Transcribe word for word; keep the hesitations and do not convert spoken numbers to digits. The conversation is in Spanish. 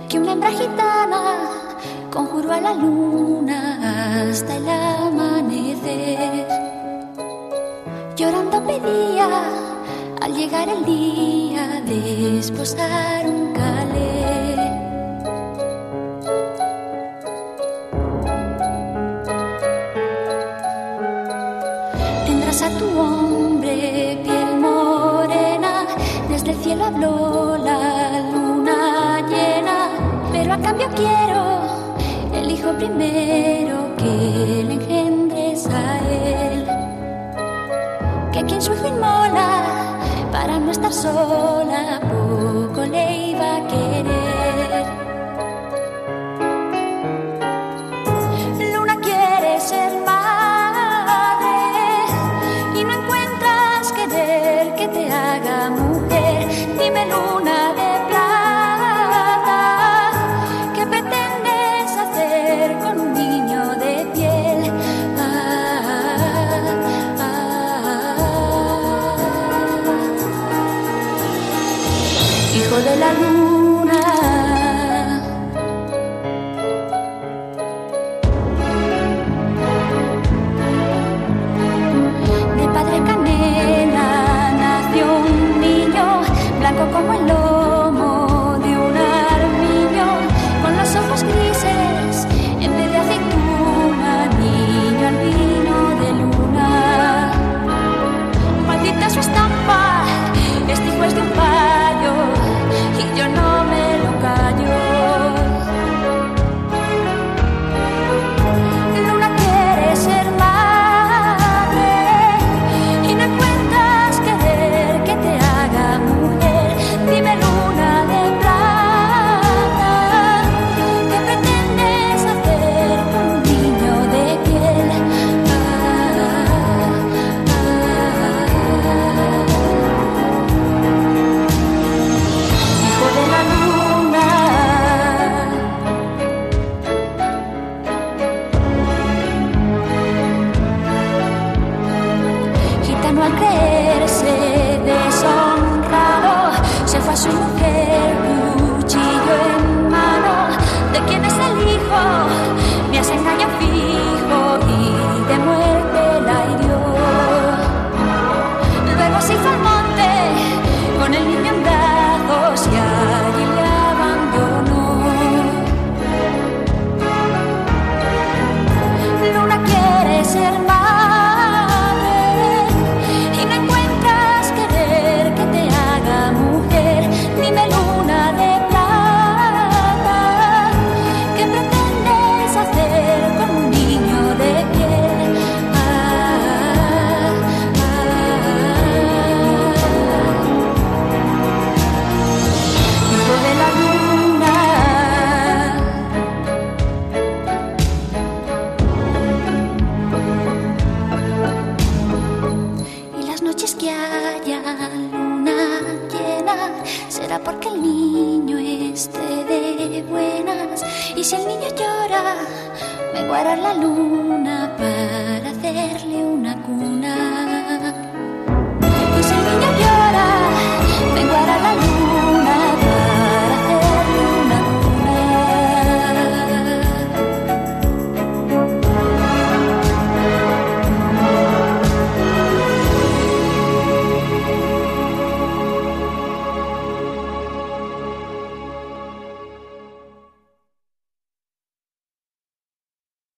que una hembra gitana conjuró a la luna hasta el amanecer. Llorando pedía al llegar el día de esposar un calé. Tendrás a tu hombre piel morena, desde el cielo habló la luna llena, pero a cambio quiero el hijo primero que le engendres a él, que quien su hijo inmola para no estar sola poco le iba a querer. Luna quiere ser madre y no encuentras querer que te haga mujer. Dime, luna de plata, ¿qué pretendes hacer con un niño de piel? Ah, ah, hijo de la luna, de padre canela nació un niño, blanco como el lomo de un armiño, con los ojos grises en vez de aceituna, niño albino de luna. Maldita su estampa, este hijo es de un payo y yo no me lo callo. Luna quiere ser madre y no encuentras querer que te haga mujer. Dime, luna de plata, ¿qué pretendes hacer con un niño de piel? Ah, ah, hijo de la luna. Gitano al creerse deshonrado se fue a su mujer, cuchillo en mano. ¿De quién es el hijo? Me has engañado fijo y de muerte la hirió. Luego se hizo al monte con el niño en brazos y allí le abandonó. Luna quiere ser madre y no encuentras querer que te haga mujer. Dime, luna de plata, ¿qué pretendes hacer con un niño de piel? Ah, ah, hijo de la luna. Y las noches que haya luna llena será porque el niño esté de buenas. Y si el niño llora, me guardará la luna para hacerle una cuna.